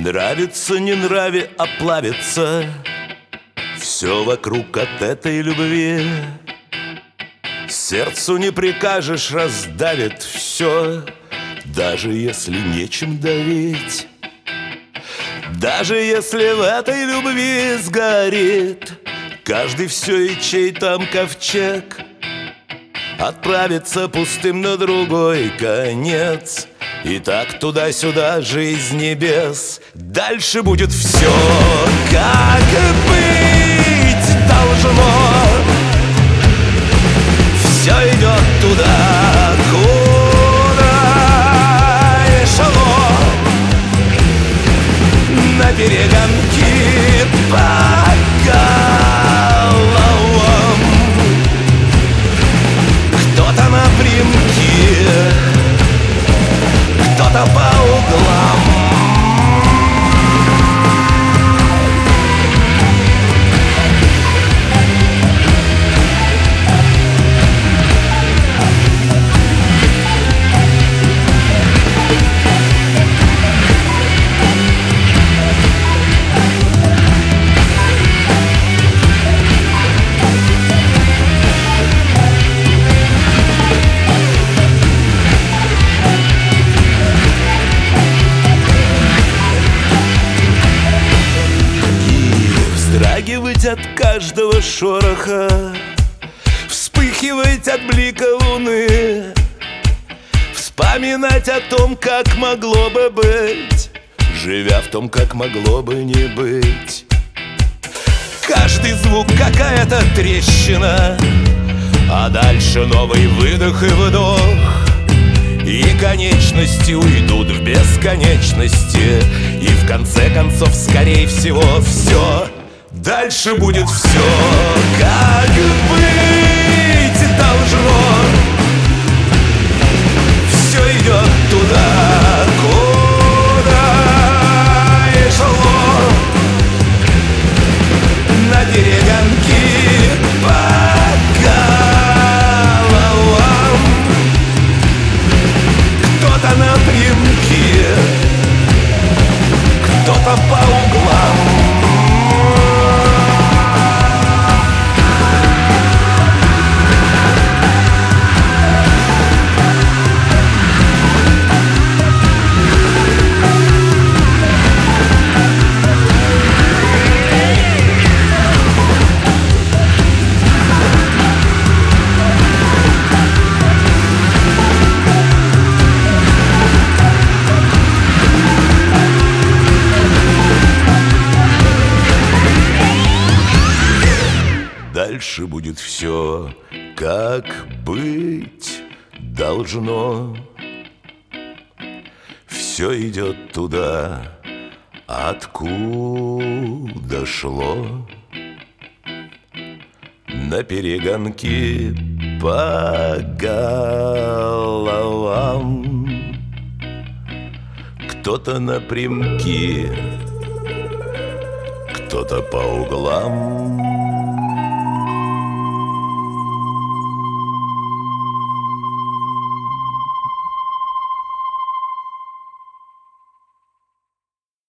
Нравится, не нрави, а плавится все вокруг от этой любви. Сердцу не прикажешь, раздавит все, даже если нечем давить. Даже если в этой любви сгорит каждый все и чей там ковчег, отправится пустым на другой конец. И так туда-сюда жизнь небес. Дальше будет все, как быть должно. Все идет туда, куда и шло. На перегонки по головам. Кто-то напрямки, кто-то по углам. Вздрагивать от каждого шороха, вспыхивать от блика луны, вспоминать о том, как могло бы быть, живя в том, как могло бы не быть. Каждый звук какая-то трещина, а дальше новый выдох и вдох. И конечности уйдут в бесконечности, и в конце концов, скорее всего, все. Дальше будет все, как быть должно. Все идет туда, куда и шло. На перегонки по головам. Кто-то напрямки, кто-то по углам. Дальше будет все, как быть должно. Все идет туда, откуда шло. На перегонки по головам. Кто-то напрямки, кто-то по углам.